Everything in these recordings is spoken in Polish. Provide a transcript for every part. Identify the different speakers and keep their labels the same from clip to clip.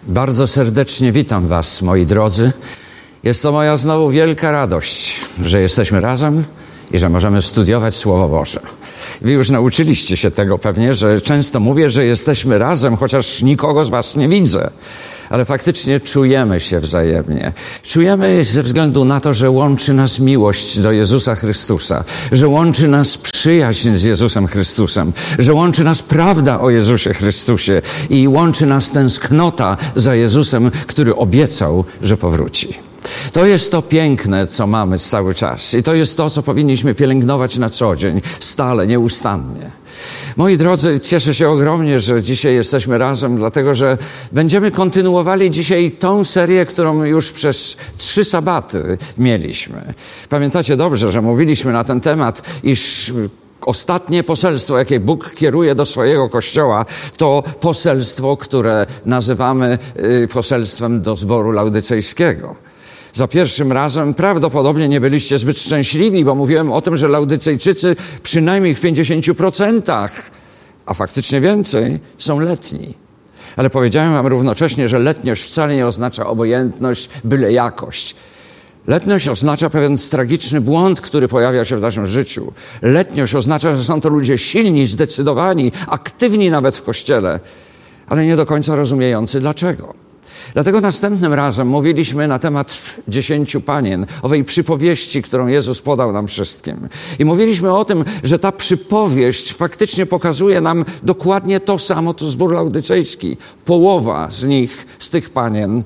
Speaker 1: Bardzo serdecznie witam Was, moi drodzy. Jest to moja znowu wielka radość, że jesteśmy razem i że możemy studiować Słowo Boże. Wy już nauczyliście się tego pewnie, że często mówię, że jesteśmy razem, chociaż nikogo z Was nie widzę. Ale faktycznie czujemy się wzajemnie. Czujemy ze względu na to, że łączy nas miłość do Jezusa Chrystusa, że łączy nas przyjaźń z Jezusem Chrystusem, że łączy nas prawda o Jezusie Chrystusie i łączy nas tęsknota za Jezusem, który obiecał, że powróci. To jest to piękne, co mamy cały czas i to jest to, co powinniśmy pielęgnować na co dzień, stale, nieustannie. Moi drodzy, cieszę się ogromnie, że dzisiaj jesteśmy razem, dlatego że będziemy kontynuowali dzisiaj tą serię, którą już przez 3 sabaty mieliśmy. Pamiętacie dobrze, że mówiliśmy na ten temat, iż ostatnie poselstwo, jakie Bóg kieruje do swojego Kościoła, to poselstwo, które nazywamy poselstwem do zboru laudycejskiego. Za pierwszym razem prawdopodobnie nie byliście zbyt szczęśliwi, bo mówiłem o tym, że Laudycejczycy przynajmniej w 50%, a faktycznie więcej, są letni. Ale powiedziałem wam równocześnie, że letniość wcale nie oznacza obojętność, byle jakość. Letniość oznacza pewien tragiczny błąd, który pojawia się w naszym życiu. Letniość oznacza, że są to ludzie silni, zdecydowani, aktywni nawet w Kościele, ale nie do końca rozumiejący dlaczego. Dlatego następnym razem mówiliśmy na temat 10 panien, owej przypowieści, którą Jezus podał nam wszystkim. I mówiliśmy o tym, że ta przypowieść faktycznie pokazuje nam dokładnie to samo, co zbór laudycejski. Połowa z nich, z tych panien,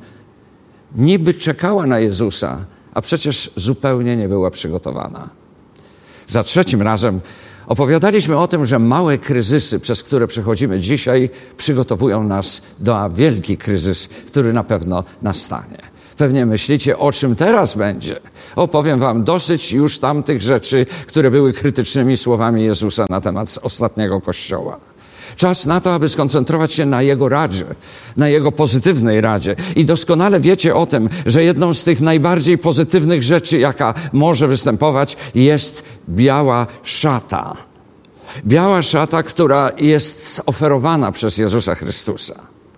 Speaker 1: niby czekała na Jezusa, a przecież zupełnie nie była przygotowana. Za trzecim razem opowiadaliśmy o tym, że małe kryzysy, przez które przechodzimy dzisiaj, przygotowują nas do wielki kryzys, który na pewno nastanie. Pewnie myślicie, o czym teraz będzie. Opowiem wam dosyć już tamtych rzeczy, które były krytycznymi słowami Jezusa na temat ostatniego Kościoła. Czas na to, aby skoncentrować się na Jego radzie, na Jego pozytywnej radzie. I doskonale wiecie o tym, że jedną z tych najbardziej pozytywnych rzeczy, jaka może występować, jest biała szata. Biała szata, która jest oferowana przez Jezusa Chrystusa.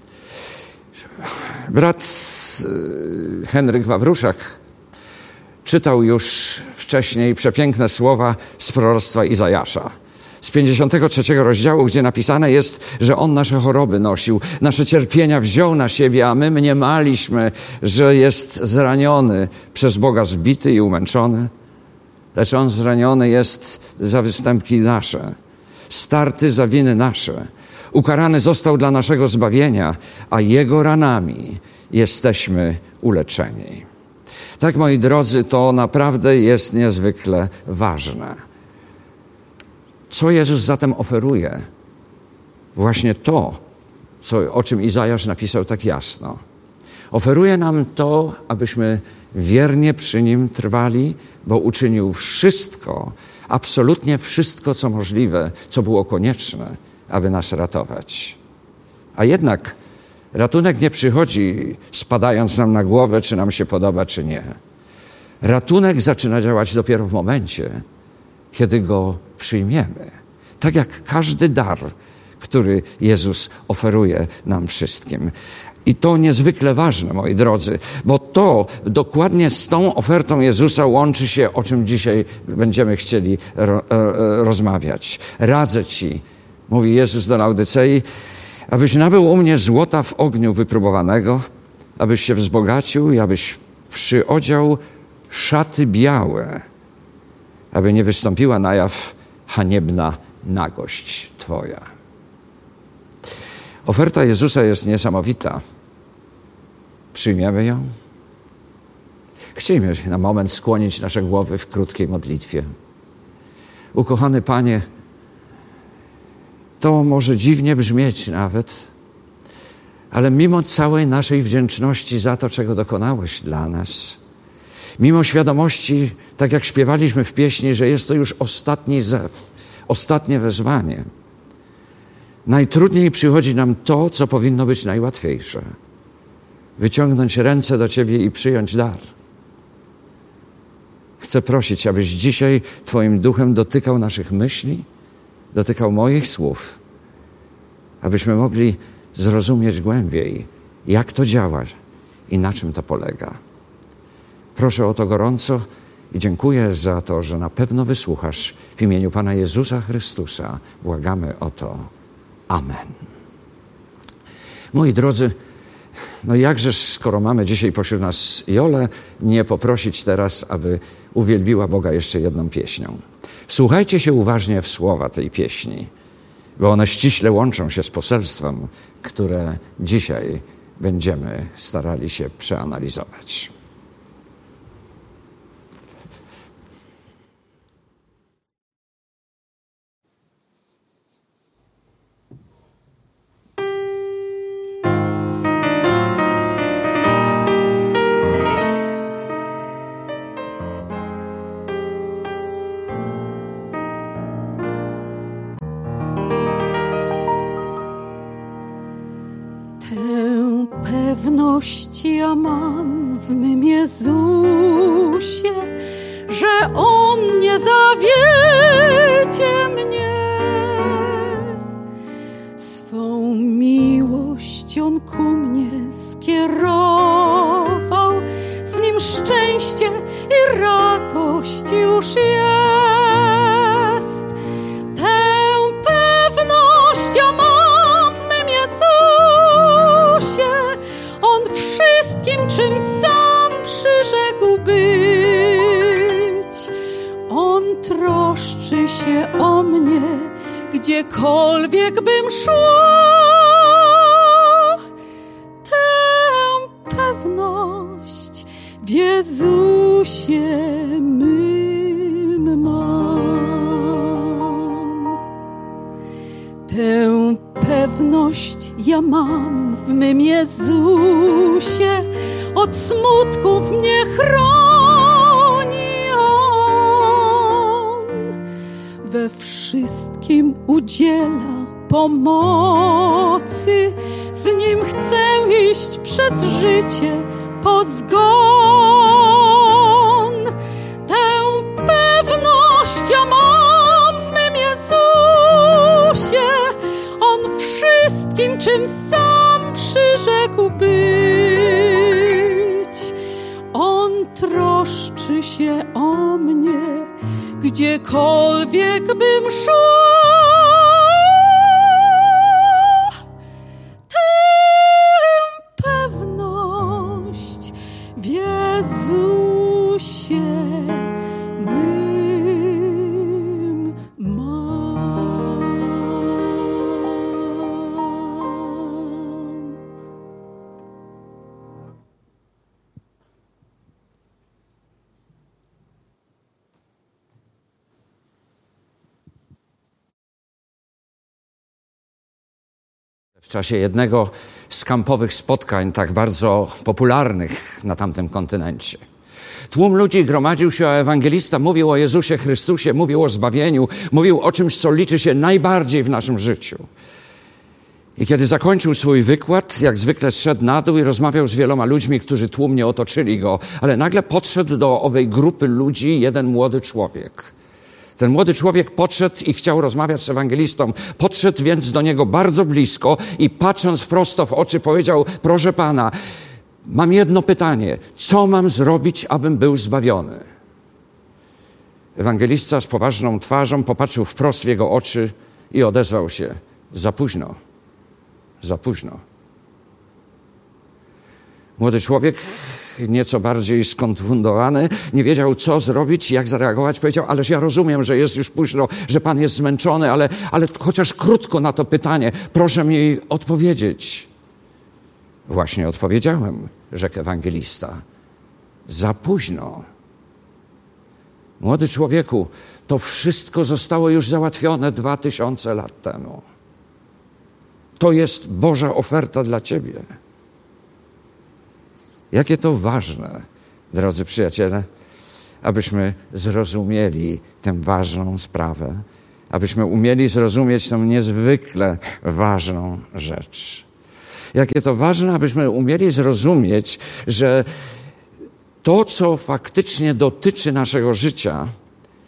Speaker 1: Brat Henryk Wawruszak czytał już wcześniej przepiękne słowa z proroctwa Izajasza. Z 53 rozdziału, gdzie napisane jest, że On nasze choroby nosił, nasze cierpienia wziął na siebie, a my mniemaliśmy, że jest zraniony, przez Boga zbity i umęczony. Lecz On zraniony jest za występki nasze, starty za winy nasze. Ukarany został dla naszego zbawienia, a Jego ranami jesteśmy uleczeni. Tak, moi drodzy, to naprawdę jest niezwykle ważne. Co Jezus zatem oferuje? Właśnie to, o czym Izajasz napisał tak jasno. Oferuje nam to, abyśmy wiernie przy Nim trwali, bo uczynił wszystko, absolutnie wszystko, co możliwe, co było konieczne, aby nas ratować. A jednak ratunek nie przychodzi spadając nam na głowę, czy nam się podoba, czy nie. Ratunek zaczyna działać dopiero w momencie, kiedy go przyjmiemy. Tak jak każdy dar, który Jezus oferuje nam wszystkim. I to niezwykle ważne, moi drodzy, bo to dokładnie z tą ofertą Jezusa łączy się, o czym dzisiaj będziemy chcieli rozmawiać. Radzę Ci, mówi Jezus do Laudycei, abyś nabył u mnie złota w ogniu wypróbowanego, abyś się wzbogacił i abyś przyodział szaty białe, aby nie wystąpiła na jaw haniebna nagość Twoja. Oferta Jezusa jest niesamowita. Przyjmiemy ją? Chciejmy na moment skłonić nasze głowy w krótkiej modlitwie. Ukochany Panie, to może dziwnie brzmieć nawet, ale mimo całej naszej wdzięczności za to, czego dokonałeś dla nas, mimo świadomości, tak jak śpiewaliśmy w pieśni, że jest to już ostatni zew, ostatnie wezwanie, najtrudniej przychodzi nam to, co powinno być najłatwiejsze. Wyciągnąć ręce do Ciebie i przyjąć dar. Chcę prosić, abyś dzisiaj Twoim duchem dotykał naszych myśli, dotykał moich słów, abyśmy mogli zrozumieć głębiej jak to działa i na czym to polega. Proszę o to gorąco i dziękuję za to, że na pewno wysłuchasz. W imieniu Pana Jezusa Chrystusa błagamy o to. Amen. Moi drodzy, no jakżeż, skoro mamy dzisiaj pośród nas Jolę, nie poprosić teraz, aby uwielbiła Boga jeszcze jedną pieśnią. Wsłuchajcie się uważnie w słowa tej pieśni, bo one ściśle łączą się z poselstwem, które dzisiaj będziemy starali się przeanalizować.
Speaker 2: Pewność ja mam w mym Jezusie, że On nie zawiedzie mnie. Swą miłość On ku mnie skierował, z Nim szczęście i radość już jest. Tę pewność ja mam w mym Jezusie, On wszystkim, czym sam przyrzekł być. On troszczy się o mnie, gdziekolwiek bym szła. Tę pewność w Jezusie mym mam. Tę pewność ja mam w mym Jezusie, od smutków mnie chroni On. We wszystkim udziela pomocy, z Nim chcę iść przez życie po zgon. Tę pewność ja mam w mym Jezusie, On wszystkim, czym sam przyrzekł być. On troszczy się o mnie, gdziekolwiek bym szła. Tę pewność w Jezusie mym mam.
Speaker 1: W czasie jednego z kampowych spotkań, tak bardzo popularnych na tamtym kontynencie, tłum ludzi gromadził się, a ewangelista mówił o Jezusie Chrystusie, mówił o zbawieniu, mówił o czymś, co liczy się najbardziej w naszym życiu. I kiedy zakończył swój wykład, jak zwykle zszedł na dół i rozmawiał z wieloma ludźmi, którzy tłumnie otoczyli go, ale nagle podszedł do owej grupy ludzi jeden młody człowiek. Ten młody człowiek podszedł i chciał rozmawiać z ewangelistą. Podszedł więc do niego bardzo blisko i patrząc prosto w oczy powiedział: proszę Pana, mam jedno pytanie. Co mam zrobić, abym był zbawiony? Ewangelista z poważną twarzą popatrzył wprost w jego oczy i odezwał się: za późno, za późno. Młody człowiek, nieco bardziej skonfundowany, nie wiedział, co zrobić, jak zareagować. Powiedział: ależ ja rozumiem, że jest już późno, że Pan jest zmęczony, ale chociaż krótko na to pytanie, proszę mi odpowiedzieć. Właśnie odpowiedziałem, rzekł ewangelista. Za późno. Młody człowieku, to wszystko zostało już załatwione 2000 lat temu. To jest Boża oferta dla ciebie. Jakie to ważne, drodzy przyjaciele, abyśmy zrozumieli tę ważną sprawę, abyśmy umieli zrozumieć tę niezwykle ważną rzecz. Jakie to ważne, abyśmy umieli zrozumieć, że to, co faktycznie dotyczy naszego życia,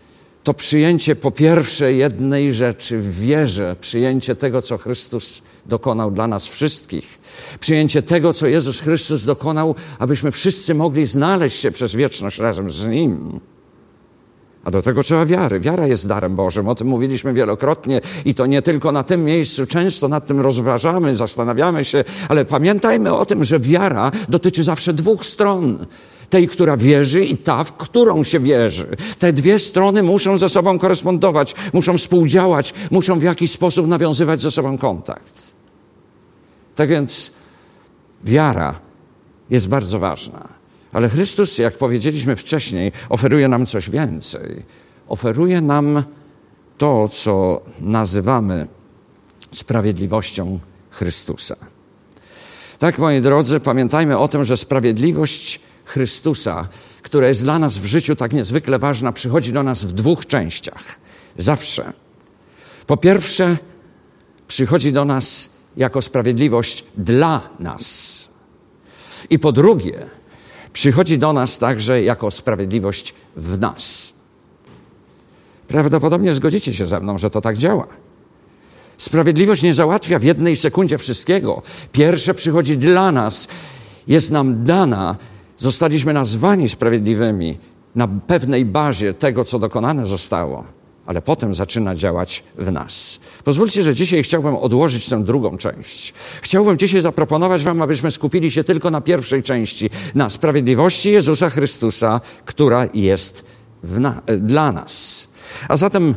Speaker 1: to przyjęcie po pierwsze jednej rzeczy w wierze, przyjęcie tego, co Chrystus dokonał dla nas wszystkich, przyjęcie tego, co Jezus Chrystus dokonał, abyśmy wszyscy mogli znaleźć się przez wieczność razem z Nim. A do tego trzeba wiary. Wiara jest darem Bożym. O tym mówiliśmy wielokrotnie i to nie tylko na tym miejscu. Często nad tym rozważamy, zastanawiamy się, ale pamiętajmy o tym, że wiara dotyczy zawsze dwóch stron. Tej, która wierzy i ta, w którą się wierzy. Te dwie strony muszą ze sobą korespondować, muszą współdziałać, muszą w jakiś sposób nawiązywać ze sobą kontakt. Tak więc wiara jest bardzo ważna. Ale Chrystus, jak powiedzieliśmy wcześniej, oferuje nam coś więcej. Oferuje nam to, co nazywamy sprawiedliwością Chrystusa. Tak, moi drodzy, pamiętajmy o tym, że sprawiedliwość Chrystusa, która jest dla nas w życiu tak niezwykle ważna, przychodzi do nas w dwóch częściach. Zawsze. Po pierwsze, przychodzi do nas jako sprawiedliwość dla nas. I po drugie, przychodzi do nas także jako sprawiedliwość w nas. Prawdopodobnie zgodzicie się ze mną, że to tak działa. Sprawiedliwość nie załatwia w jednej sekundzie wszystkiego. Pierwsze przychodzi dla nas, jest nam dana, zostaliśmy nazwani sprawiedliwymi na pewnej bazie tego, co dokonane zostało, ale potem zaczyna działać w nas. Pozwólcie, że dzisiaj chciałbym odłożyć tę drugą część. Chciałbym dzisiaj zaproponować wam, abyśmy skupili się tylko na pierwszej części, na sprawiedliwości Jezusa Chrystusa, która jest dla nas. A zatem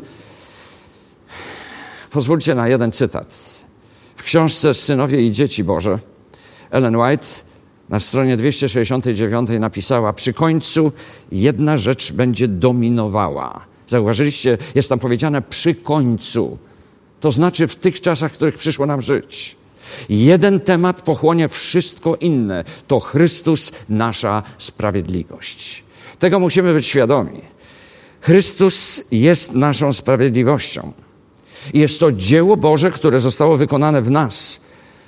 Speaker 1: pozwólcie na jeden cytat. W książce Synowie i Dzieci Boże Ellen White na stronie 269 napisała: przy końcu jedna rzecz będzie dominowała. Zauważyliście, jest tam powiedziane przy końcu. To znaczy w tych czasach, w których przyszło nam żyć. Jeden temat pochłonie wszystko inne. To Chrystus, nasza sprawiedliwość. Tego musimy być świadomi. Chrystus jest naszą sprawiedliwością. I jest to dzieło Boże, które zostało wykonane w nas.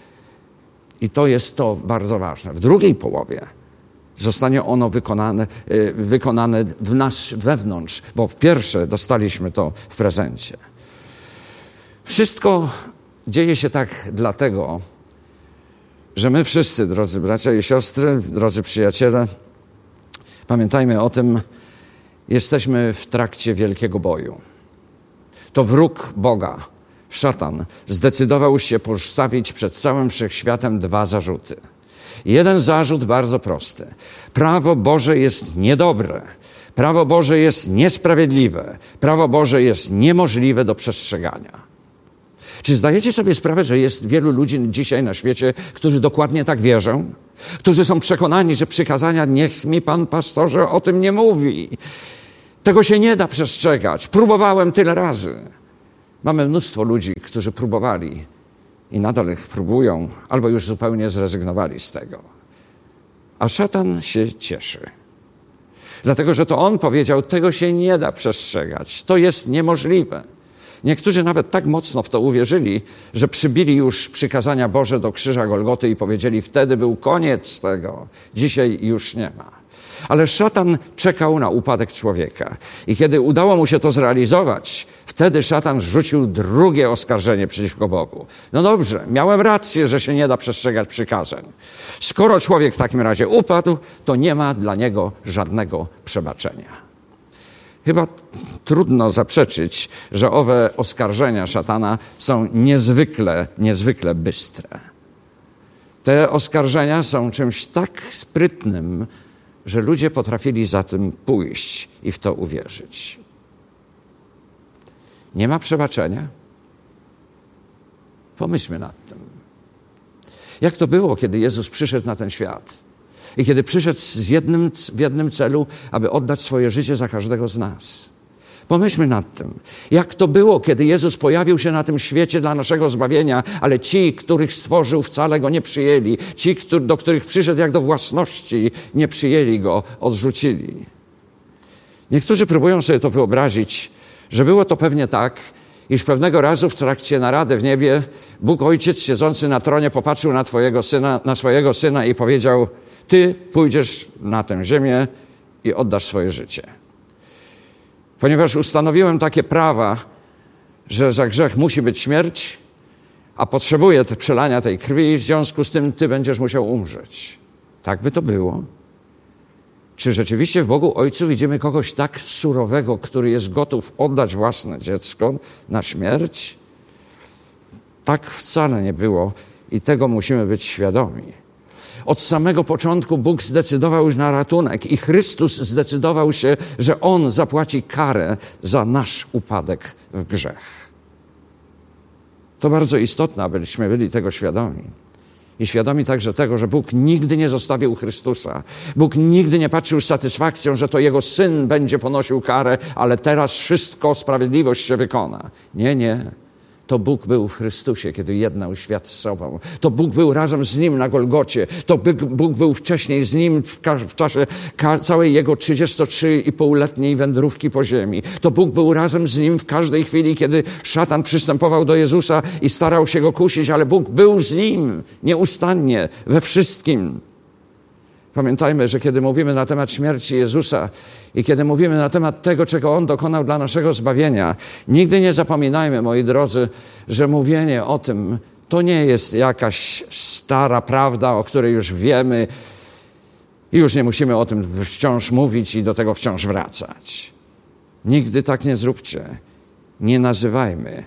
Speaker 1: I to jest to bardzo ważne. W drugiej połowie zostanie ono wykonane w nas wewnątrz, bo w pierwsze dostaliśmy to w prezencie. Wszystko dzieje się tak dlatego, że my wszyscy, drodzy bracia i siostry, drodzy przyjaciele, pamiętajmy o tym, jesteśmy w trakcie wielkiego boju. To wróg Boga, szatan, zdecydował się postawić przed całym wszechświatem dwa zarzuty. Jeden zarzut bardzo prosty. Prawo Boże jest niedobre. Prawo Boże jest niesprawiedliwe. Prawo Boże jest niemożliwe do przestrzegania. Czy zdajecie sobie sprawę, że jest wielu ludzi dzisiaj na świecie, którzy dokładnie tak wierzą? Którzy są przekonani, że przykazania niech mi Pan pastorze o tym nie mówi. Tego się nie da przestrzegać. Próbowałem tyle razy. Mamy mnóstwo ludzi, którzy próbowali i nadal ich próbują, albo już zupełnie zrezygnowali z tego. A szatan się cieszy. Dlatego, że to on powiedział, tego się nie da przestrzegać. To jest niemożliwe. Niektórzy nawet tak mocno w to uwierzyli, że przybili już przykazania Boże do krzyża Golgoty i powiedzieli, wtedy był koniec tego. Dzisiaj już nie ma. Ale szatan czekał na upadek człowieka. I kiedy udało mu się to zrealizować, wtedy szatan rzucił drugie oskarżenie przeciwko Bogu. No dobrze, miałem rację, że się nie da przestrzegać przykazań. Skoro człowiek w takim razie upadł, to nie ma dla niego żadnego przebaczenia. Chyba trudno zaprzeczyć, że owe oskarżenia szatana są niezwykle bystre. Te oskarżenia są czymś tak sprytnym, że ludzie potrafili za tym pójść i w to uwierzyć. Nie ma przebaczenia? Pomyślmy nad tym. Jak to było, kiedy Jezus przyszedł na ten świat? I kiedy przyszedł w jednym celu, aby oddać swoje życie za każdego z nas. Pomyślmy nad tym. Jak to było, kiedy Jezus pojawił się na tym świecie dla naszego zbawienia, ale ci, których stworzył, wcale Go nie przyjęli. Ci, do których przyszedł jak do własności, nie przyjęli Go, odrzucili. Niektórzy próbują sobie to wyobrazić, że było to pewnie tak, iż pewnego razu w trakcie narady w niebie Bóg Ojciec siedzący na tronie popatrzył na swojego Syna i powiedział, Ty pójdziesz na tę ziemię i oddasz swoje życie. Ponieważ ustanowiłem takie prawa, że za grzech musi być śmierć, a potrzebuję przelania tej krwi, w związku z tym ty będziesz musiał umrzeć. Tak by to było? Czy rzeczywiście w Bogu Ojcu widzimy kogoś tak surowego, który jest gotów oddać własne dziecko na śmierć? Tak wcale nie było i tego musimy być świadomi. Od samego początku Bóg zdecydował już na ratunek i Chrystus zdecydował się, że On zapłaci karę za nasz upadek w grzech. To bardzo istotne, abyśmy byli tego świadomi. I świadomi także tego, że Bóg nigdy nie zostawił Chrystusa. Bóg nigdy nie patrzył z satysfakcją, że to Jego Syn będzie ponosił karę, ale teraz wszystko, sprawiedliwość się wykona. Nie, nie. To Bóg był w Chrystusie, kiedy jednał świat z sobą. To Bóg był razem z Nim na Golgocie. To Bóg był wcześniej z Nim w czasie całej Jego 33,5-letniej wędrówki po ziemi. To Bóg był razem z Nim w każdej chwili, kiedy szatan przystępował do Jezusa i starał się Go kusić, ale Bóg był z Nim nieustannie, we wszystkim. Pamiętajmy, że kiedy mówimy na temat śmierci Jezusa i kiedy mówimy na temat tego, czego On dokonał dla naszego zbawienia, nigdy nie zapominajmy, moi drodzy, że mówienie o tym to nie jest jakaś stara prawda, o której już wiemy i już nie musimy o tym wciąż mówić i do tego wciąż wracać. Nigdy tak nie zróbcie. Nie nazywajmy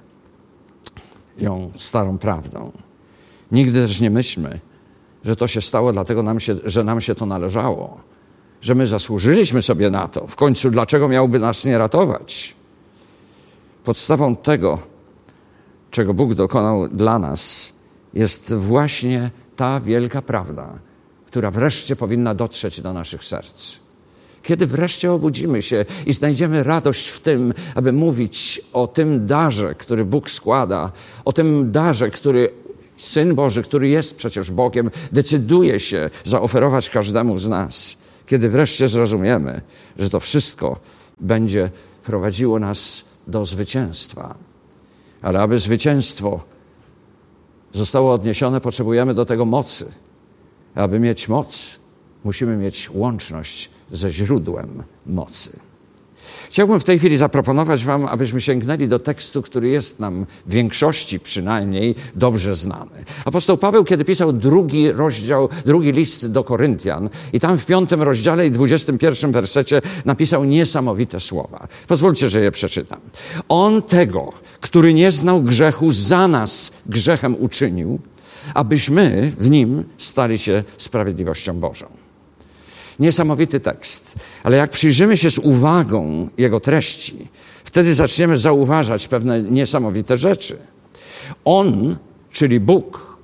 Speaker 1: ją starą prawdą. Nigdy też nie myślmy, że to się stało dlatego, że nam się to należało, że my zasłużyliśmy sobie na to. W końcu dlaczego miałby nas nie ratować? Podstawą tego, czego Bóg dokonał dla nas, jest właśnie ta wielka prawda, która wreszcie powinna dotrzeć do naszych serc. Kiedy wreszcie obudzimy się i znajdziemy radość w tym, aby mówić o tym darze, który Bóg składa, o tym darze, który Syn Boży, który jest przecież Bogiem, decyduje się zaoferować każdemu z nas. Kiedy wreszcie zrozumiemy, że to wszystko będzie prowadziło nas do zwycięstwa. Ale aby zwycięstwo zostało odniesione, potrzebujemy do tego mocy. Aby mieć moc, musimy mieć łączność ze źródłem mocy. Chciałbym w tej chwili zaproponować wam, abyśmy sięgnęli do tekstu, który jest nam w większości przynajmniej dobrze znany. Apostoł Paweł, kiedy pisał drugi list do Koryntian i tam w 5 rozdziale i 21 wersecie napisał niesamowite słowa. Pozwólcie, że je przeczytam. On tego, który nie znał grzechu, za nas grzechem uczynił, abyśmy w nim stali się sprawiedliwością Bożą. Niesamowity tekst, ale jak przyjrzymy się z uwagą jego treści, wtedy zaczniemy zauważać pewne niesamowite rzeczy. On, czyli Bóg,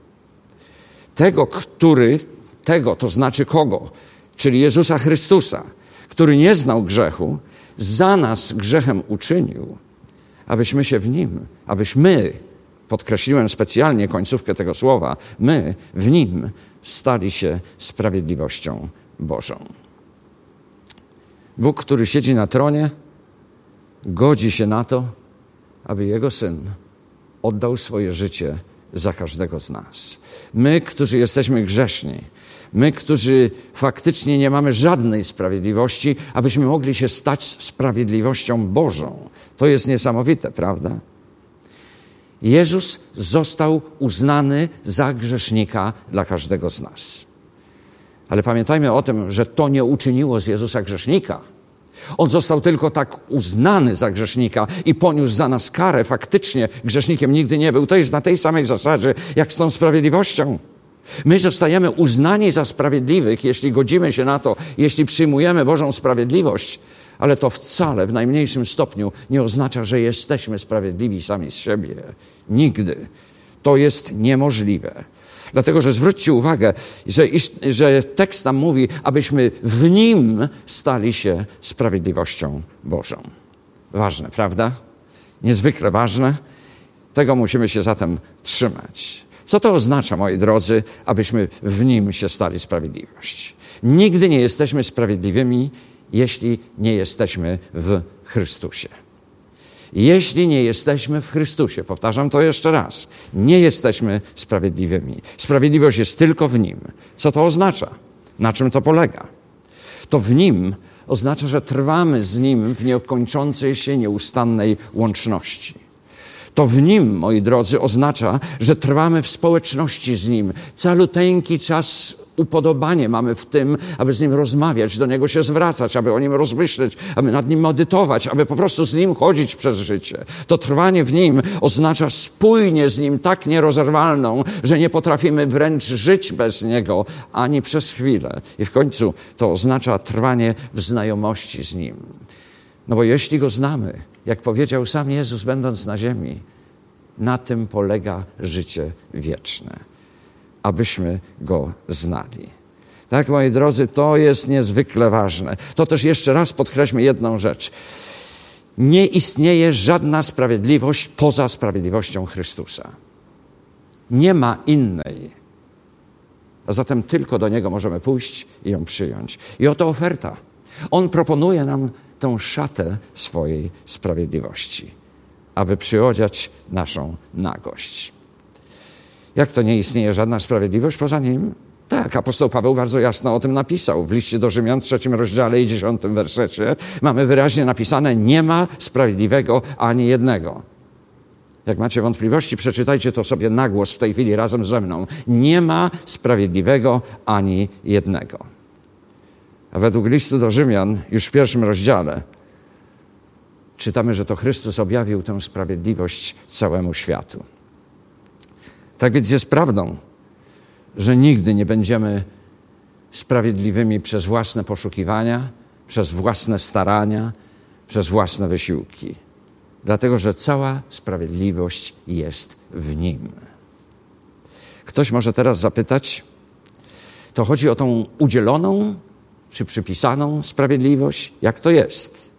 Speaker 1: to znaczy kogo? Czyli Jezusa Chrystusa, który nie znał grzechu, za nas grzechem uczynił, abyśmy się w nim, abyśmy, podkreśliłem specjalnie końcówkę tego słowa, my w nim stali się sprawiedliwością Bożą. Bóg, który siedzi na tronie, godzi się na to, aby Jego Syn oddał swoje życie za każdego z nas. My, którzy jesteśmy grzeszni, my, którzy faktycznie nie mamy żadnej sprawiedliwości, abyśmy mogli się stać sprawiedliwością Bożą. To jest niesamowite, prawda? Jezus został uznany za grzesznika dla każdego z nas. Ale pamiętajmy o tym, że to nie uczyniło z Jezusa grzesznika. On został tylko tak uznany za grzesznika i poniósł za nas karę. Faktycznie grzesznikiem nigdy nie był. To jest na tej samej zasadzie, jak z tą sprawiedliwością. My zostajemy uznani za sprawiedliwych, jeśli godzimy się na to, jeśli przyjmujemy Bożą sprawiedliwość, ale to wcale w najmniejszym stopniu nie oznacza, że jesteśmy sprawiedliwi sami z siebie. Nigdy. To jest niemożliwe. Dlatego, że zwróćcie uwagę, że tekst nam mówi, abyśmy w Nim stali się sprawiedliwością Bożą. Ważne, prawda? Niezwykle ważne. Tego musimy się zatem trzymać. Co to oznacza, moi drodzy, abyśmy w Nim się stali sprawiedliwość? Nigdy nie jesteśmy sprawiedliwymi, jeśli nie jesteśmy w Chrystusie. Jeśli nie jesteśmy w Chrystusie, powtarzam to jeszcze raz, nie jesteśmy sprawiedliwymi. Sprawiedliwość jest tylko w Nim. Co to oznacza? Na czym to polega? To w Nim oznacza, że trwamy z Nim w niekończącej się, nieustannej łączności. To w Nim, moi drodzy, oznacza, że trwamy w społeczności z Nim. Caluteńki czas upodobanie mamy w tym, aby z Nim rozmawiać, do Niego się zwracać, aby o Nim rozmyśleć, aby nad Nim medytować, aby po prostu z Nim chodzić przez życie. To trwanie w Nim oznacza spójnie z Nim tak nierozerwalną, że nie potrafimy wręcz żyć bez Niego ani przez chwilę. I w końcu to oznacza trwanie w znajomości z Nim. No bo jeśli Go znamy, jak powiedział sam Jezus, będąc na ziemi, na tym polega życie wieczne, abyśmy Go znali. Tak, moi drodzy, to jest niezwykle ważne. To też jeszcze raz podkreślmy jedną rzecz. Nie istnieje żadna sprawiedliwość poza sprawiedliwością Chrystusa. Nie ma innej. A zatem tylko do Niego możemy pójść i ją przyjąć. I oto oferta. On proponuje nam tę szatę swojej sprawiedliwości, aby przyodziać naszą nagość. Jak to nie istnieje żadna sprawiedliwość poza Nim? Tak, apostoł Paweł bardzo jasno o tym napisał. W liście do Rzymian, 3 rozdziale i 10 wersecie mamy wyraźnie napisane: nie ma sprawiedliwego ani jednego. Jak macie wątpliwości, przeczytajcie to sobie na głos w tej chwili razem ze mną. Nie ma sprawiedliwego ani jednego. A według listu do Rzymian, już w 1 rozdziale, czytamy, że to Chrystus objawił tę sprawiedliwość całemu światu. Tak więc jest prawdą, że nigdy nie będziemy sprawiedliwymi przez własne poszukiwania, przez własne starania, przez własne wysiłki. Dlatego, że cała sprawiedliwość jest w Nim. Ktoś może teraz zapytać, to chodzi o tą udzieloną czy przypisaną sprawiedliwość? Jak to jest?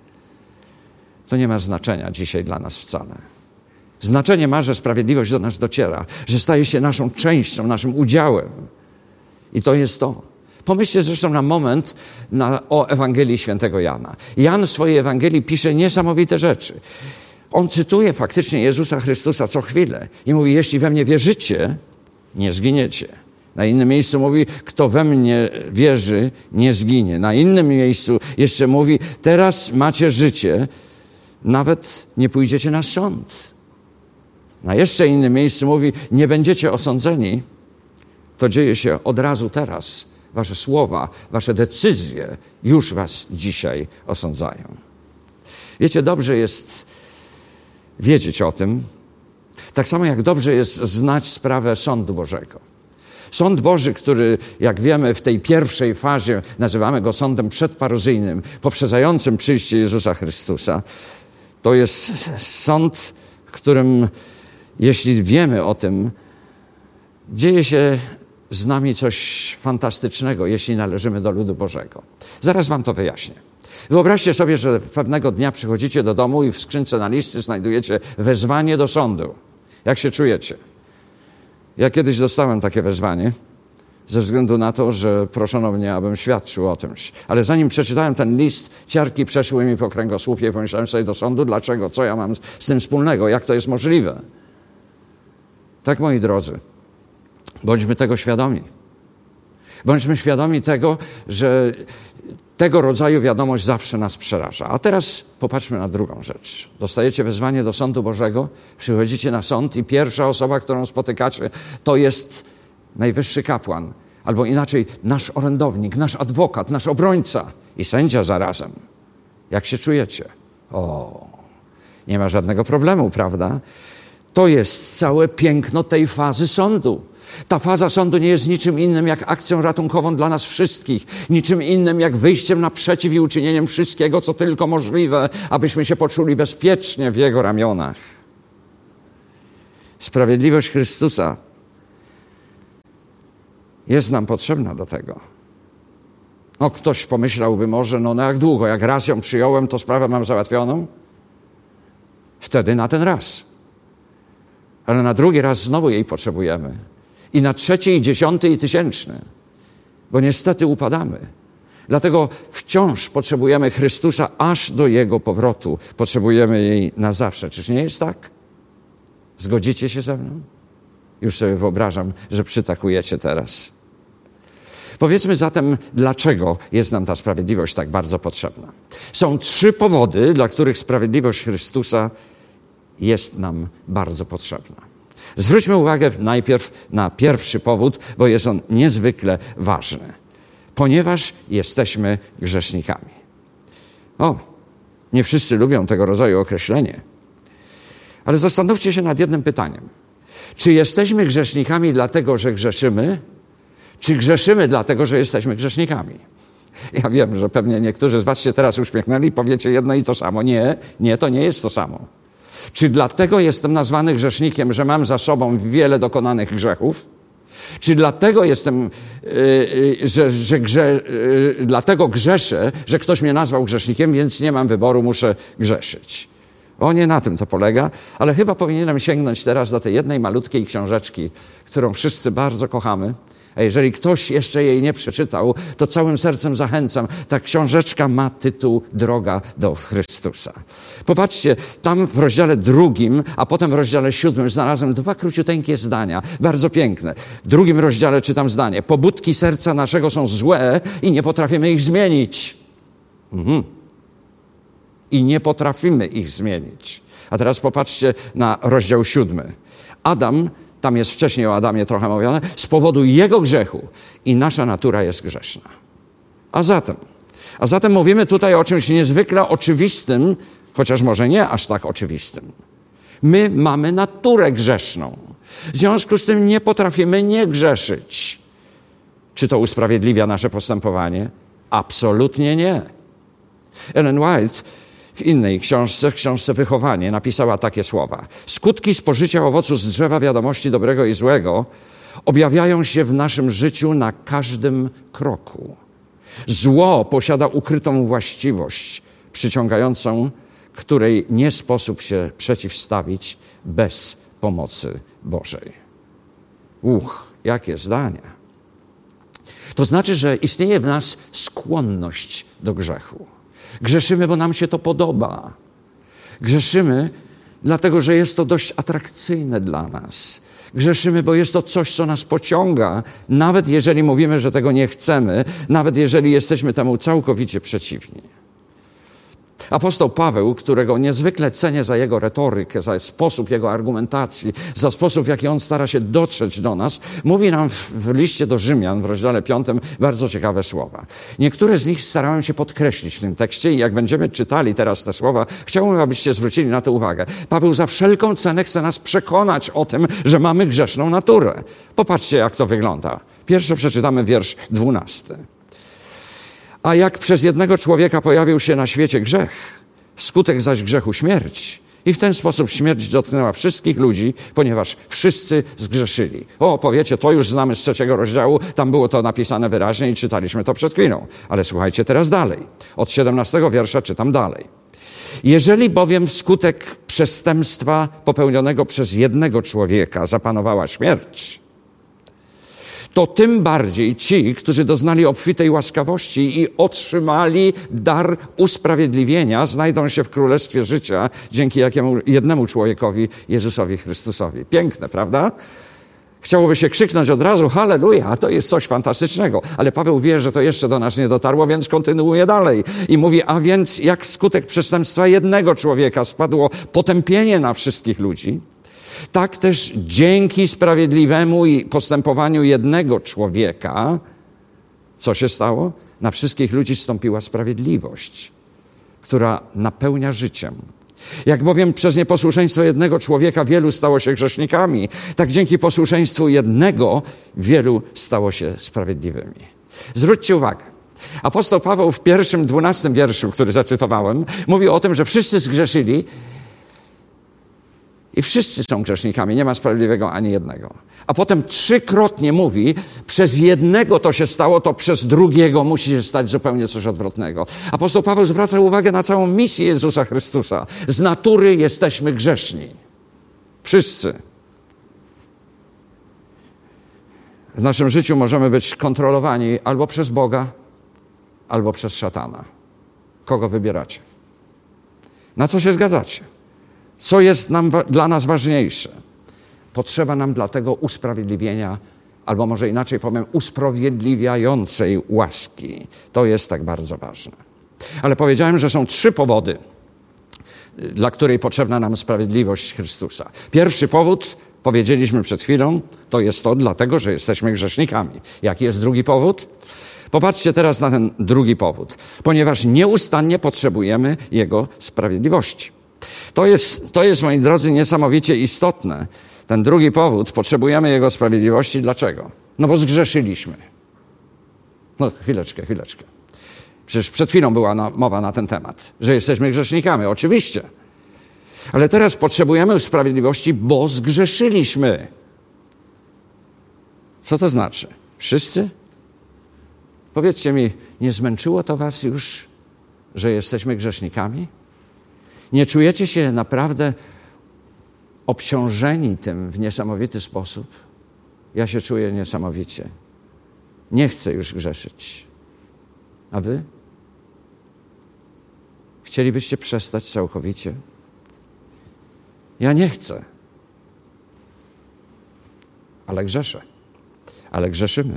Speaker 1: To nie ma znaczenia dzisiaj dla nas wcale. Znaczenie ma, że sprawiedliwość do nas dociera, że staje się naszą częścią, naszym udziałem. I to jest to. Pomyślcie zresztą na moment o Ewangelii Świętego Jana. Jan w swojej Ewangelii pisze niesamowite rzeczy. On cytuje faktycznie Jezusa Chrystusa co chwilę i mówi: jeśli we mnie wierzycie, nie zginiecie. Na innym miejscu mówi: kto we mnie wierzy, nie zginie. Na innym miejscu jeszcze mówi: teraz macie życie, nawet nie pójdziecie na sąd. Na jeszcze innym miejscu mówi: nie będziecie osądzeni. To dzieje się od razu teraz. Wasze słowa, wasze decyzje już was dzisiaj osądzają. Wiecie, dobrze jest wiedzieć o tym, tak samo jak dobrze jest znać sprawę sądu Bożego. Sąd Boży, który, jak wiemy, w tej pierwszej fazie nazywamy go sądem przedparuzyjnym, poprzedzającym przyjście Jezusa Chrystusa, to jest sąd, w którym, jeśli wiemy o tym, dzieje się z nami coś fantastycznego, jeśli należymy do ludu Bożego. Zaraz wam to wyjaśnię. Wyobraźcie sobie, że pewnego dnia przychodzicie do domu i w skrzynce na listy znajdujecie wezwanie do sądu. Jak się czujecie? Ja kiedyś dostałem takie wezwanie ze względu na to, że proszono mnie, abym świadczył o czymś. Ale zanim przeczytałem ten list, ciarki przeszły mi po kręgosłupie i pomyślałem sobie: do sądu? Dlaczego? Co ja mam z tym wspólnego? Jak to jest możliwe? Tak, moi drodzy, bądźmy tego świadomi. Bądźmy świadomi tego, że tego rodzaju wiadomość zawsze nas przeraża. A teraz popatrzmy na drugą rzecz. Dostajecie wezwanie do sądu Bożego, przychodzicie na sąd i pierwsza osoba, którą spotykacie, to jest najwyższy kapłan, albo inaczej nasz orędownik, nasz adwokat, nasz obrońca i sędzia zarazem. Jak się czujecie? Nie ma żadnego problemu, prawda? To jest całe piękno tej fazy sądu. Ta faza sądu nie jest niczym innym jak akcją ratunkową dla nas wszystkich, niczym innym jak wyjściem naprzeciw i uczynieniem wszystkiego, co tylko możliwe, abyśmy się poczuli bezpiecznie w Jego ramionach. Sprawiedliwość Chrystusa jest nam potrzebna do tego. Ktoś pomyślałby może, jak długo, jak raz ją przyjąłem, to sprawę mam załatwioną? Wtedy na ten raz. Ale na drugi raz znowu jej potrzebujemy. I na 3., i 10., i 1000. Bo niestety upadamy. Dlatego wciąż potrzebujemy Chrystusa aż do Jego powrotu. Potrzebujemy jej na zawsze. Czyż nie jest tak? Zgodzicie się ze mną? Już sobie wyobrażam, że przytakujecie teraz. Powiedzmy zatem, dlaczego jest nam ta sprawiedliwość tak bardzo potrzebna. Są 3 powody, dla których sprawiedliwość Chrystusa jest nam bardzo potrzebna. Zwróćmy uwagę najpierw na pierwszy powód, bo jest on niezwykle ważny. Ponieważ jesteśmy grzesznikami. Nie wszyscy lubią tego rodzaju określenie. Ale zastanówcie się nad jednym pytaniem. Czy jesteśmy grzesznikami dlatego, że grzeszymy? Czy grzeszymy dlatego, że jesteśmy grzesznikami? Ja wiem, że pewnie niektórzy z was się teraz uśmiechnęli i powiecie jedno i to samo. Nie, to nie jest to samo. Czy dlatego jestem nazwany grzesznikiem, że mam za sobą wiele dokonanych grzechów? Czy dlatego dlatego grzeszę, że ktoś mnie nazwał grzesznikiem, więc nie mam wyboru, muszę grzeszyć? Nie na tym to polega, ale chyba powinienem sięgnąć teraz do tej jednej malutkiej książeczki, którą wszyscy bardzo kochamy. A jeżeli ktoś jeszcze jej nie przeczytał, to całym sercem zachęcam. Ta książeczka ma tytuł Droga do Chrystusa. Popatrzcie, tam w rozdziale 2, a potem w rozdziale 7 znalazłem 2 króciuteńkie zdania, bardzo piękne. W 2 rozdziale czytam zdanie. Pobudki serca naszego są złe i nie potrafimy ich zmienić. I nie potrafimy ich zmienić. A teraz popatrzcie na rozdział 7. Adam, tam jest wcześniej o Adamie trochę mówione, z powodu jego grzechu i nasza natura jest grzeszna. A zatem mówimy tutaj o czymś niezwykle oczywistym, chociaż może nie aż tak oczywistym. My mamy naturę grzeszną. W związku z tym nie potrafimy nie grzeszyć. Czy to usprawiedliwia nasze postępowanie? Absolutnie nie. Ellen White w innej książce, w książce Wychowanie, napisała takie słowa. Skutki spożycia owocu z drzewa wiadomości dobrego i złego objawiają się w naszym życiu na każdym kroku. Zło posiada ukrytą właściwość, przyciągającą, której nie sposób się przeciwstawić bez pomocy Bożej. Jakie zdania. To znaczy, że istnieje w nas skłonność do grzechu. Grzeszymy, bo nam się to podoba. Grzeszymy, dlatego że jest to dość atrakcyjne dla nas. Grzeszymy, bo jest to coś, co nas pociąga, nawet jeżeli mówimy, że tego nie chcemy, nawet jeżeli jesteśmy temu całkowicie przeciwni. Apostoł Paweł, którego niezwykle cenię za jego retorykę, za sposób jego argumentacji, za sposób, w jaki on stara się dotrzeć do nas, mówi nam w liście do Rzymian, w rozdziale 5, bardzo ciekawe słowa. Niektóre z nich starałem się podkreślić w tym tekście i jak będziemy czytali teraz te słowa, chciałbym, abyście zwrócili na to uwagę. Paweł za wszelką cenę chce nas przekonać o tym, że mamy grzeszną naturę. Popatrzcie, jak to wygląda. Pierwsze przeczytamy wiersz 12. A jak przez jednego człowieka pojawił się na świecie grzech, wskutek zaś grzechu śmierć. I w ten sposób śmierć dotknęła wszystkich ludzi, ponieważ wszyscy zgrzeszyli. Powiecie, to już znamy z 3 rozdziału, tam było to napisane wyraźnie i czytaliśmy to przed chwilą. Ale słuchajcie teraz dalej. Od 17 wiersza czytam dalej. Jeżeli bowiem wskutek przestępstwa popełnionego przez jednego człowieka zapanowała śmierć, to tym bardziej ci, którzy doznali obfitej łaskawości i otrzymali dar usprawiedliwienia, znajdą się w Królestwie Życia dzięki jednemu człowiekowi, Jezusowi Chrystusowi. Piękne, prawda? Chciałoby się krzyknąć od razu, halleluja, to jest coś fantastycznego. Ale Paweł wie, że to jeszcze do nas nie dotarło, więc kontynuuje dalej. I mówi, a więc jak skutek przestępstwa jednego człowieka spadło potępienie na wszystkich ludzi, tak też dzięki sprawiedliwemu postępowaniu jednego człowieka, co się stało? Na wszystkich ludzi zstąpiła sprawiedliwość, która napełnia życiem. Jak bowiem przez nieposłuszeństwo jednego człowieka wielu stało się grzesznikami, tak dzięki posłuszeństwu jednego wielu stało się sprawiedliwymi. Zwróćcie uwagę. Apostoł Paweł w 12 wierszu, który zacytowałem, mówi o tym, że wszyscy zgrzeszyli i wszyscy są grzesznikami, nie ma sprawiedliwego ani jednego. A potem 3-krotnie mówi, przez jednego to się stało, to przez drugiego musi się stać zupełnie coś odwrotnego. Apostoł Paweł zwraca uwagę na całą misję Jezusa Chrystusa. Z natury jesteśmy grzeszni. Wszyscy. W naszym życiu możemy być kontrolowani albo przez Boga, albo przez szatana. Kogo wybieracie? Na co się zgadzacie? Co jest dla nas ważniejsze? Potrzeba nam dlatego usprawiedliwienia albo może inaczej powiem, usprawiedliwiającej łaski. To jest tak bardzo ważne. Ale powiedziałem, że są 3 powody, dla której potrzebna nam sprawiedliwość Chrystusa. Pierwszy powód, powiedzieliśmy przed chwilą, to jest to dlatego, że jesteśmy grzesznikami. Jaki jest drugi powód? Popatrzcie teraz na ten drugi powód. Ponieważ nieustannie potrzebujemy Jego sprawiedliwości. To jest, moi drodzy, niesamowicie istotne. Ten drugi powód, potrzebujemy Jego sprawiedliwości. Dlaczego? No bo zgrzeszyliśmy. No chwileczkę. Przecież przed chwilą była mowa na ten temat, że jesteśmy grzesznikami. Oczywiście. Ale teraz potrzebujemy sprawiedliwości, bo zgrzeszyliśmy. Co to znaczy? Wszyscy? Powiedzcie mi, nie zmęczyło to was już, że jesteśmy grzesznikami? Nie czujecie się naprawdę obciążeni tym w niesamowity sposób? Ja się czuję niesamowicie. Nie chcę już grzeszyć. A wy? Chcielibyście przestać całkowicie? Ja nie chcę. Ale grzeszę. Ale grzeszymy.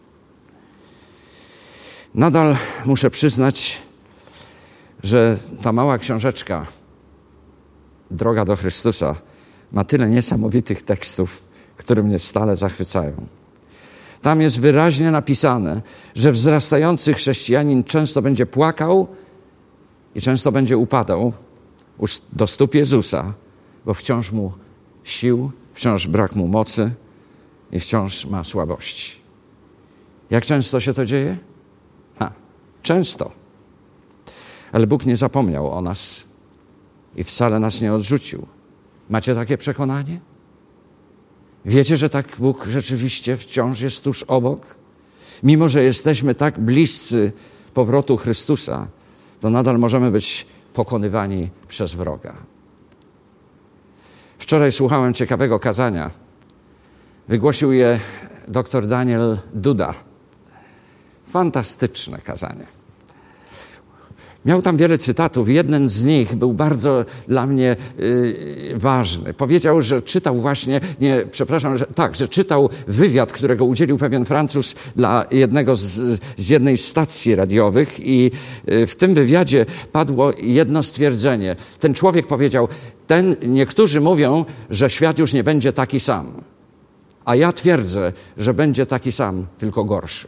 Speaker 1: Nadal muszę przyznać, że ta mała książeczka Droga do Chrystusa ma tyle niesamowitych tekstów, które mnie stale zachwycają. Tam jest wyraźnie napisane, że wzrastający chrześcijanin często będzie płakał i często będzie upadał do stóp Jezusa, bo wciąż mu sił, wciąż brak mu mocy i wciąż ma słabości. Jak często się to dzieje? Często. Ale Bóg nie zapomniał o nas i wcale nas nie odrzucił. Macie takie przekonanie? Wiecie, że tak Bóg rzeczywiście wciąż jest tuż obok? Mimo że jesteśmy tak bliscy powrotu Chrystusa, to nadal możemy być pokonywani przez wroga. Wczoraj słuchałem ciekawego kazania. Wygłosił je dr Daniel Duda. Fantastyczne kazanie. Miał tam wiele cytatów. Jeden z nich był bardzo dla mnie ważny. Powiedział, że czytał właśnie, że czytał wywiad, którego udzielił pewien Francuz dla z jednej z stacji radiowych i w tym wywiadzie padło jedno stwierdzenie. Ten człowiek powiedział, niektórzy mówią, że świat już nie będzie taki sam, a ja twierdzę, że będzie taki sam, tylko gorszy.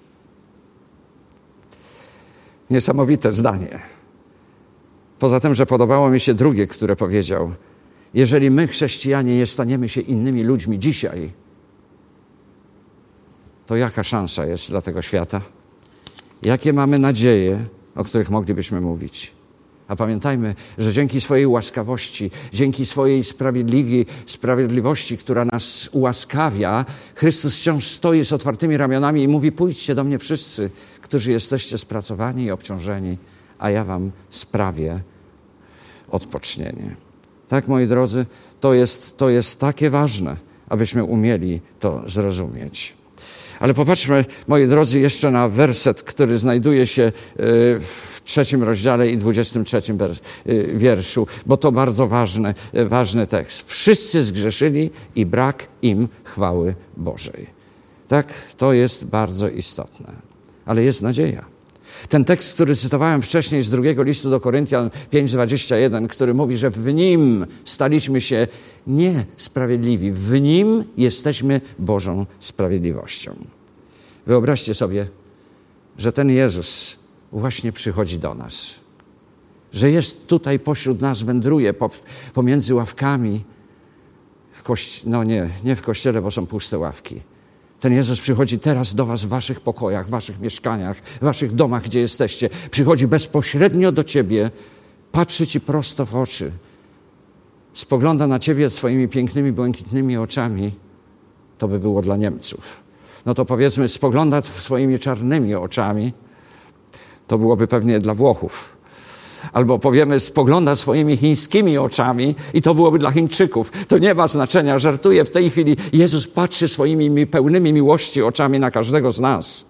Speaker 1: Niesamowite zdanie. Poza tym, że podobało mi się drugie, które powiedział. Jeżeli my, chrześcijanie, nie staniemy się innymi ludźmi dzisiaj, to jaka szansa jest dla tego świata? Jakie mamy nadzieje, o których moglibyśmy mówić? A pamiętajmy, że dzięki swojej łaskawości, dzięki swojej sprawiedliwości, która nas ułaskawia, Chrystus wciąż stoi z otwartymi ramionami i mówi, pójdźcie do mnie wszyscy, którzy jesteście spracowani i obciążeni, a ja wam sprawię odpocznienie. Tak, moi drodzy, to jest takie ważne, abyśmy umieli to zrozumieć. Ale popatrzmy, moi drodzy, jeszcze na werset, który znajduje się w 3 rozdziale i 23 wierszu, bo to bardzo ważny tekst. Wszyscy zgrzeszyli i brak im chwały Bożej. Tak, to jest bardzo istotne. Ale jest nadzieja. Ten tekst, który cytowałem wcześniej z 2 listu do Koryntian 5:21, który mówi, że w Nim staliśmy się niesprawiedliwi. W Nim jesteśmy Bożą sprawiedliwością. Wyobraźcie sobie, że ten Jezus właśnie przychodzi do nas. Że jest tutaj pośród nas, wędruje pomiędzy ławkami. Nie w kościele, bo są puste ławki. Ten Jezus przychodzi teraz do was w waszych pokojach, w waszych mieszkaniach, w waszych domach, gdzie jesteście. Przychodzi bezpośrednio do ciebie, patrzy ci prosto w oczy. Spogląda na ciebie swoimi pięknymi, błękitnymi oczami. To by było dla Niemców. No to powiedzmy, spogląda swoimi czarnymi oczami. To byłoby pewnie dla Włochów. Albo powiemy, spogląda swoimi chińskimi oczami i to byłoby dla Chińczyków. To nie ma znaczenia, żartuję w tej chwili. Jezus patrzy swoimi pełnymi miłości oczami na każdego z nas.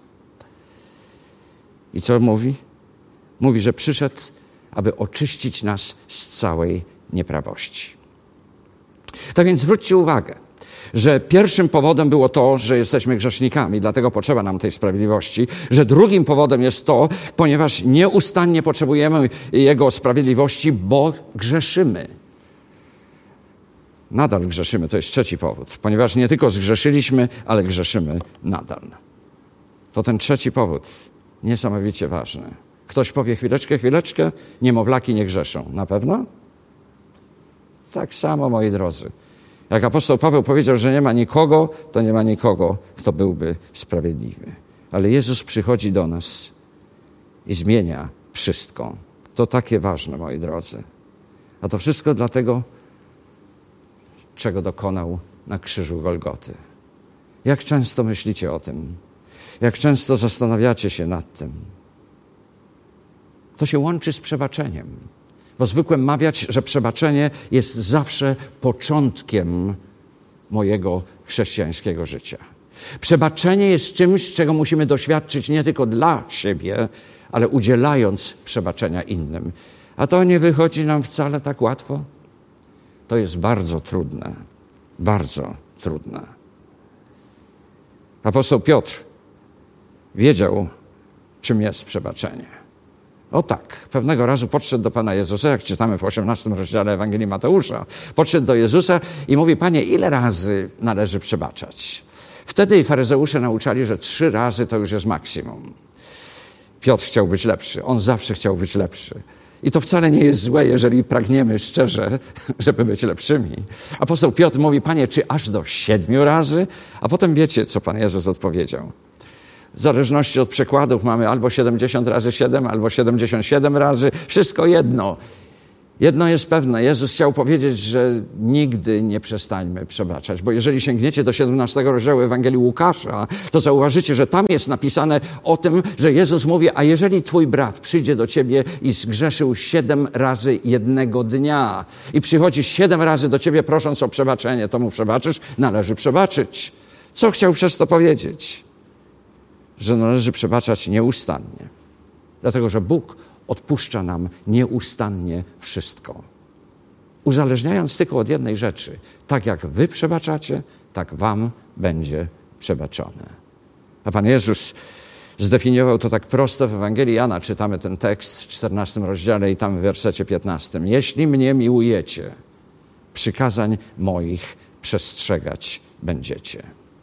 Speaker 1: I co mówi? Mówi, że przyszedł, aby oczyścić nas z całej nieprawości. Tak więc zwróćcie uwagę, że pierwszym powodem było to, że jesteśmy grzesznikami, dlatego potrzeba nam tej sprawiedliwości, że drugim powodem jest to, ponieważ nieustannie potrzebujemy Jego sprawiedliwości, bo grzeszymy. Nadal grzeszymy, to jest trzeci powód, ponieważ nie tylko zgrzeszyliśmy, ale grzeszymy nadal. To ten trzeci powód, niesamowicie ważny. Ktoś powie, chwileczkę, niemowlaki nie grzeszą. Na pewno? Tak samo, moi drodzy. Jak apostoł Paweł powiedział, że nie ma nikogo, to nie ma nikogo, kto byłby sprawiedliwy. Ale Jezus przychodzi do nas i zmienia wszystko. To takie ważne, moi drodzy. A to wszystko dlatego, czego dokonał na krzyżu Golgoty. Jak często myślicie o tym? Jak często zastanawiacie się nad tym? To się łączy z przebaczeniem. Bo zwykłem mawiać, że przebaczenie jest zawsze początkiem mojego chrześcijańskiego życia. Przebaczenie jest czymś, czego musimy doświadczyć nie tylko dla siebie, ale udzielając przebaczenia innym. A to nie wychodzi nam wcale tak łatwo. To jest bardzo trudne. Bardzo trudne. Apostoł Piotr wiedział, czym jest przebaczenie. O tak, pewnego razu podszedł do Pana Jezusa, jak czytamy w 18 rozdziale Ewangelii Mateusza. Podszedł do Jezusa i mówi, Panie, ile razy należy przebaczać? Wtedy faryzeusze nauczali, że 3 razy to już jest maksimum. Piotr chciał być lepszy. On zawsze chciał być lepszy. I to wcale nie jest złe, jeżeli pragniemy szczerze, żeby być lepszymi. Apostoł Piotr mówi, Panie, czy aż do 7 razy? A potem wiecie, co Pan Jezus odpowiedział. W zależności od przekładów mamy albo 70 razy 7, albo 77 razy. Wszystko jedno. Jedno jest pewne. Jezus chciał powiedzieć, że nigdy nie przestańmy przebaczać. Bo jeżeli sięgniecie do 17 rozdziału Ewangelii Łukasza, to zauważycie, że tam jest napisane o tym, że Jezus mówi, a jeżeli twój brat przyjdzie do ciebie i zgrzeszył 7 razy jednego dnia i przychodzi 7 razy do ciebie prosząc o przebaczenie, to mu przebaczysz? Należy przebaczyć. Co chciał przez to powiedzieć? Że należy przebaczać nieustannie. Dlatego, że Bóg odpuszcza nam nieustannie wszystko. Uzależniając tylko od jednej rzeczy. Tak jak wy przebaczacie, tak wam będzie przebaczone. A Pan Jezus zdefiniował to tak prosto w Ewangelii Jana. Czytamy ten tekst w 14 rozdziale i tam w wersecie 15. Jeśli mnie miłujecie, przykazań moich przestrzegać będziecie.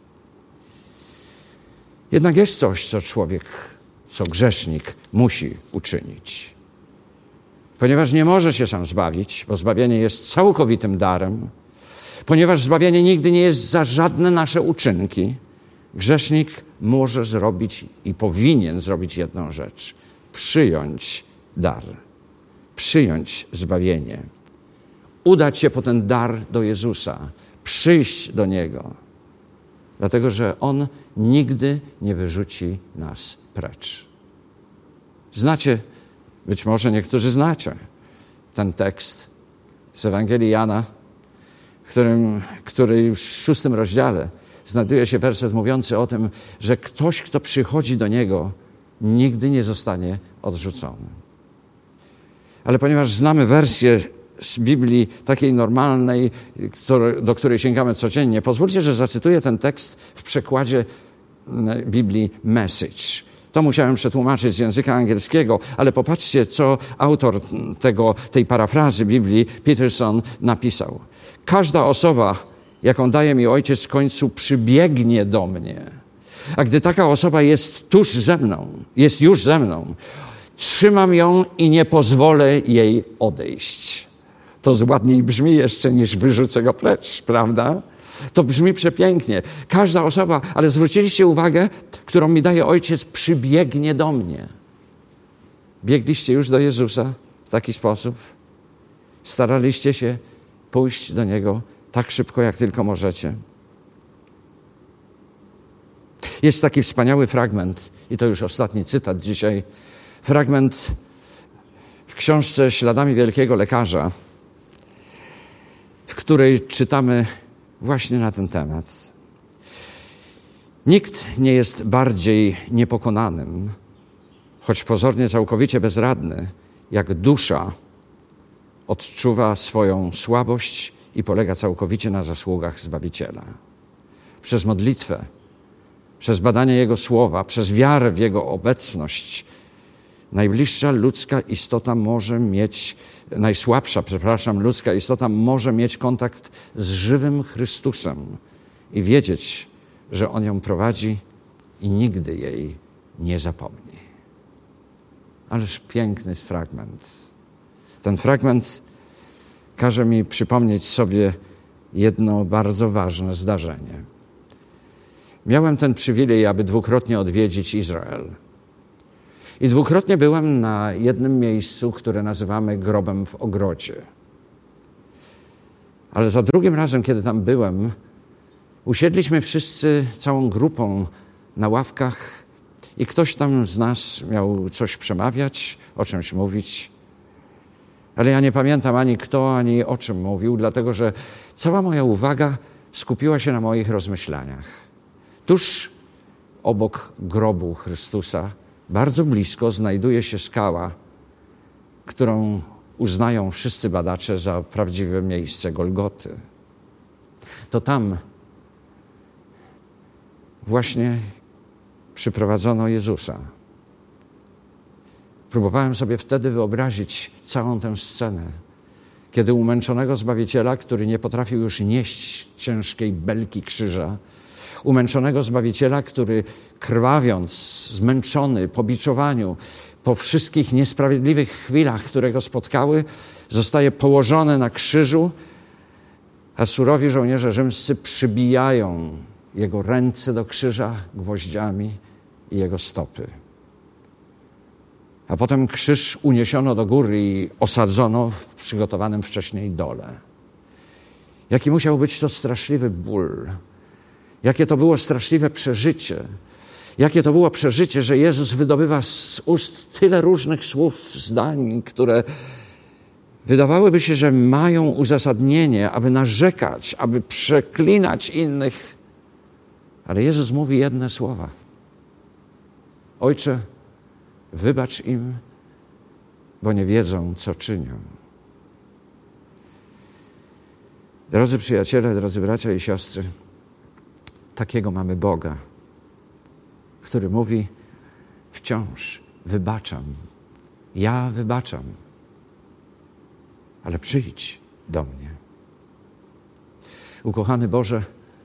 Speaker 1: Jednak jest coś, co człowiek, co grzesznik musi uczynić. Ponieważ nie może się sam zbawić, bo zbawienie jest całkowitym darem, ponieważ zbawienie nigdy nie jest za żadne nasze uczynki, grzesznik może zrobić i powinien zrobić jedną rzecz. Przyjąć dar. Przyjąć zbawienie. Udać się po ten dar do Jezusa. Przyjść do Niego. Dlatego, że On nigdy nie wyrzuci nas precz. Znacie, być może niektórzy znacie ten tekst z Ewangelii Jana, który w 6 rozdziale znajduje się werset mówiący o tym, że ktoś, kto przychodzi do Niego, nigdy nie zostanie odrzucony. Ale ponieważ znamy wersję z Biblii takiej normalnej, do której sięgamy codziennie, pozwólcie, że zacytuję ten tekst w przekładzie Biblii Message. To musiałem przetłumaczyć z języka angielskiego, ale popatrzcie, co autor tej parafrazy Biblii, Peterson, napisał. Każda osoba, jaką daje mi Ojciec, w końcu przybiegnie do mnie. A gdy taka osoba jest tuż ze mną, jest już ze mną, trzymam ją i nie pozwolę jej odejść. To ładniej brzmi jeszcze niż wyrzucę go precz, prawda? To brzmi przepięknie. Każda osoba, ale zwróciliście uwagę, którą mi daje Ojciec, przybiegnie do mnie. Biegliście już do Jezusa w taki sposób? Staraliście się pójść do Niego tak szybko, jak tylko możecie? Jest taki wspaniały fragment, i to już ostatni cytat dzisiaj, fragment w książce Śladami Wielkiego Lekarza, w której czytamy właśnie na ten temat. Nikt nie jest bardziej niepokonanym, choć pozornie całkowicie bezradny, jak dusza odczuwa swoją słabość i polega całkowicie na zasługach Zbawiciela. przez modlitwę, przez badanie Jego Słowa, przez wiarę w Jego obecność, najsłabsza ludzka istota może mieć kontakt z żywym Chrystusem i wiedzieć, że On ją prowadzi i nigdy jej nie zapomni. Ależ piękny fragment. Ten fragment każe mi przypomnieć sobie jedno bardzo ważne zdarzenie. Miałem ten przywilej, aby dwukrotnie odwiedzić Izrael. I dwukrotnie byłem na jednym miejscu, które nazywamy grobem w ogrodzie. Ale za drugim razem, kiedy tam byłem, usiedliśmy wszyscy całą grupą na ławkach i ktoś tam z nas miał coś przemawiać, o czymś mówić. Ale ja nie pamiętam ani kto, ani o czym mówił, dlatego że cała moja uwaga skupiła się na moich rozmyślaniach. Tuż obok grobu Chrystusa, bardzo blisko, znajduje się skała, którą uznają wszyscy badacze za prawdziwe miejsce Golgoty. To tam właśnie przyprowadzono Jezusa. Próbowałem sobie wtedy wyobrazić całą tę scenę, kiedy umęczonego Zbawiciela, który nie potrafił już nieść ciężkiej belki krzyża, umęczonego Zbawiciela, który krwawiąc, zmęczony po biczowaniu, po wszystkich niesprawiedliwych chwilach, które go spotkały, zostaje położony na krzyżu, a surowi żołnierze rzymscy przybijają jego ręce do krzyża gwoździami i jego stopy. A potem krzyż uniesiono do góry i osadzono w przygotowanym wcześniej dole. Jaki musiał być to straszliwy ból. Jakie to było straszliwe przeżycie. Jakie to było przeżycie, że Jezus wydobywa z ust tyle różnych słów, zdań, które wydawałyby się, że mają uzasadnienie, aby narzekać, aby przeklinać innych. Ale Jezus mówi jedne słowa. Ojcze, wybacz im, bo nie wiedzą, co czynią. Drodzy przyjaciele, drodzy bracia i siostry, takiego mamy Boga, który mówi wciąż: wybaczam, ja wybaczam, ale przyjdź do mnie. Ukochany Boże,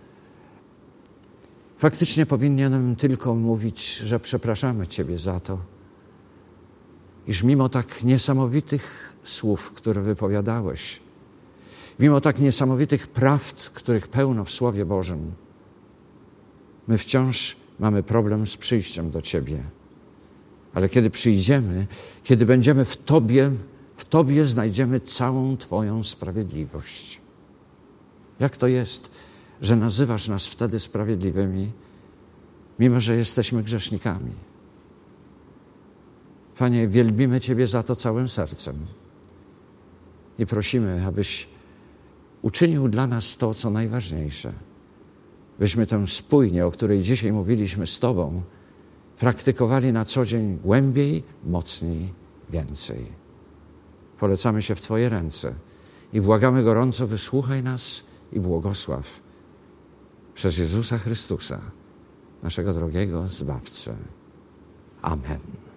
Speaker 1: faktycznie powinienem tylko mówić, że przepraszamy Ciebie za to, iż mimo tak niesamowitych słów, które wypowiadałeś, mimo tak niesamowitych prawd, których pełno w Słowie Bożym, my wciąż mamy problem z przyjściem do Ciebie. Ale kiedy przyjdziemy, kiedy będziemy w Tobie znajdziemy całą Twoją sprawiedliwość. Jak to jest, że nazywasz nas wtedy sprawiedliwymi, mimo że jesteśmy grzesznikami? Panie, wielbimy Ciebie za to całym sercem i prosimy, abyś uczynił dla nas to, co najważniejsze. Byśmy tę spójnię, o której dzisiaj mówiliśmy z Tobą, praktykowali na co dzień głębiej, mocniej, więcej. Polecamy się w Twoje ręce i błagamy gorąco, wysłuchaj nas i błogosław przez Jezusa Chrystusa, naszego drogiego Zbawcę. Amen.